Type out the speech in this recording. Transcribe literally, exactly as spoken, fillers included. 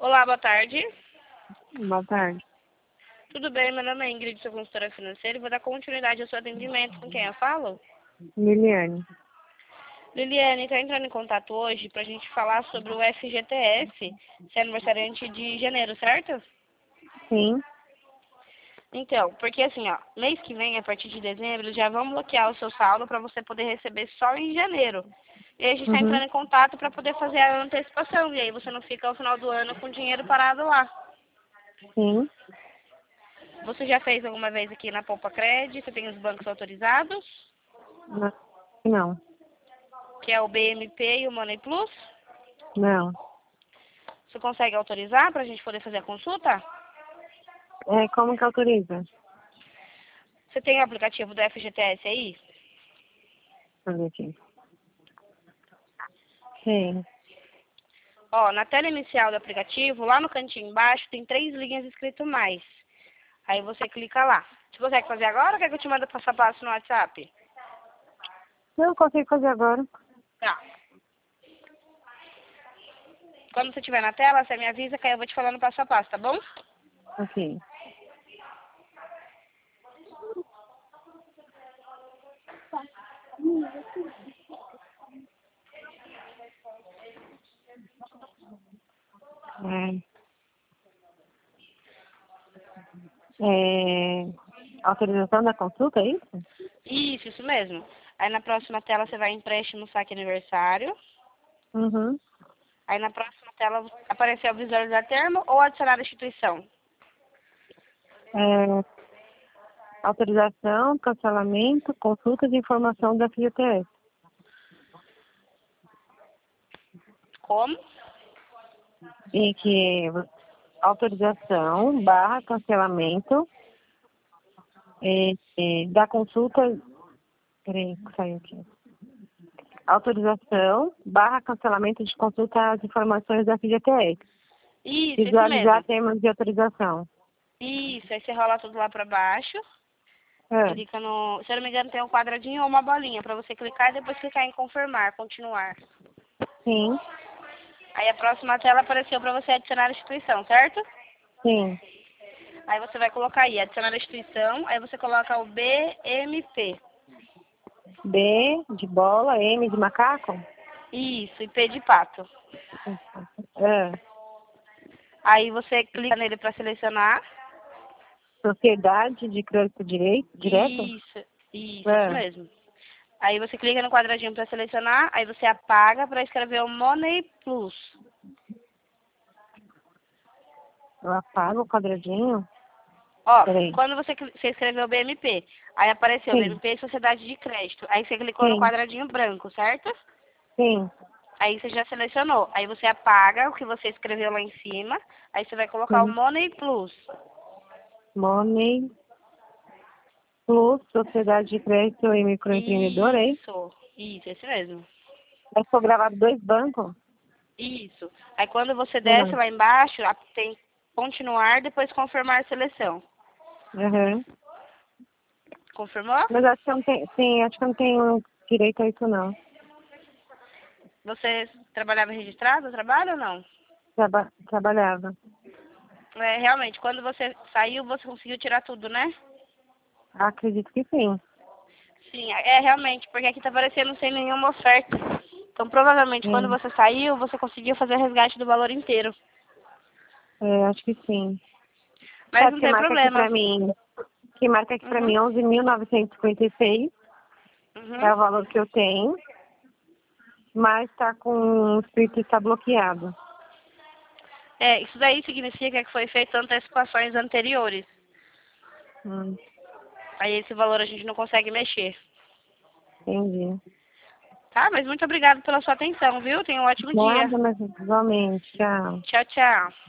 Olá, boa tarde. Boa tarde. Tudo bem? Meu nome é Ingrid, sou consultora financeira e vou dar continuidade ao seu atendimento. Com quem eu falo? Liliane. Liliane, está entrando em contato hoje para a gente falar sobre o F G T S, seu aniversariante de janeiro, certo? Sim. Então, porque assim, ó, mês que vem, a partir de dezembro, já vão bloquear o seu saldo para você poder receber só em janeiro. E aí a gente está Uhum. entrando em contato para poder fazer a antecipação, e aí você não fica ao final do ano com o dinheiro parado lá. Sim. Você já fez alguma vez aqui na Poupa Cred? Você tem os bancos autorizados, Não. Não. que é o B M P e o Money Plus? Não. Você consegue autorizar para a gente poder fazer a consulta? É, como que autoriza? Você tem o aplicativo do F G T S aí? Deixa eu ver aqui. Sim. Ó, na tela inicial do aplicativo, lá no cantinho embaixo, tem três linhas escrito mais. Aí você clica lá. Você consegue fazer agora ou quer que eu te mande passo a passo no WhatsApp? Não consigo fazer agora. Tá. Quando você estiver na tela, você me avisa que aí eu vou te falando passo a passo, tá bom? Ok. É, é, autorização da consulta, é isso? Isso, isso mesmo. Aí na próxima tela você vai em empréstimo saque aniversário. Uhum. Aí na próxima tela apareceu visualizar termo ou adicionar instituição. É, autorização, cancelamento, consulta de informação da F G T S. Como? E que autorização barra cancelamento é, é, da consulta. Peraí, saiu aqui. Autorização barra cancelamento de consulta às informações da F G T S. Isso, isso Visualizar mesmo. termos de autorização. Isso, aí você rola tudo lá pra baixo. Ah, Clica no... Se eu não me engano, tem um quadradinho ou uma bolinha pra você clicar e depois clicar em confirmar, continuar. sim, Aí a próxima tela apareceu pra você adicionar a instituição, certo? sim. Aí você vai colocar aí, adicionar a instituição, aí você coloca o B M P. B de bola, M de macaco. Isso, e P de pato. Ah, Aí você clica nele pra selecionar. sociedade de crédito direito, direto. Isso, isso, isso Ah, mesmo. Aí você clica no quadradinho para selecionar, aí você apaga para escrever o Money Plus. eu apago o quadradinho. Ó, Peraí. quando você, cli- você escreveu o B M P, aí apareceu Sim, B M P Sociedade de Crédito. Aí você clicou no sim, quadradinho branco, certo? sim, Aí você já selecionou. Aí você apaga o que você escreveu lá em cima. Aí você vai colocar o sim. Money Plus. Money Plus, sociedade de crédito e microempreendedor, hein? Isso, isso, esse mesmo. Mas foi gravado dois bancos? Isso. Aí quando você desce Não. lá embaixo, a- tem continuar, depois confirmar a seleção. Uhum. Confirmou? Mas acho que eu não tenho, sim, acho que eu não tenho direito a isso não. Você trabalhava registrado no trabalho ou não? Traba trabalhava. É, realmente, quando você saiu, você conseguiu tirar tudo, né? Acredito que sim. Sim, é realmente, porque aqui tá aparecendo sem nenhuma oferta. Então, provavelmente, quando Sim. você saiu, você conseguiu fazer o resgate do valor inteiro. É, acho que sim. Mas É, não porque tem marca aqui problema. pra mim, que marca aqui pra Uhum, mim onze mil novecentos e cinquenta e seis, uhum. é o valor que eu tenho, mas tá com o espírito está bloqueado. É, isso daí significa que foi feito antecipações anteriores. Hum, Aí esse valor a gente não consegue mexer. entendi. Tá? Mas muito obrigada pela sua atenção, viu? Tenha um ótimo dia. Nada, mas igualmente, tchau. Tchau, tchau.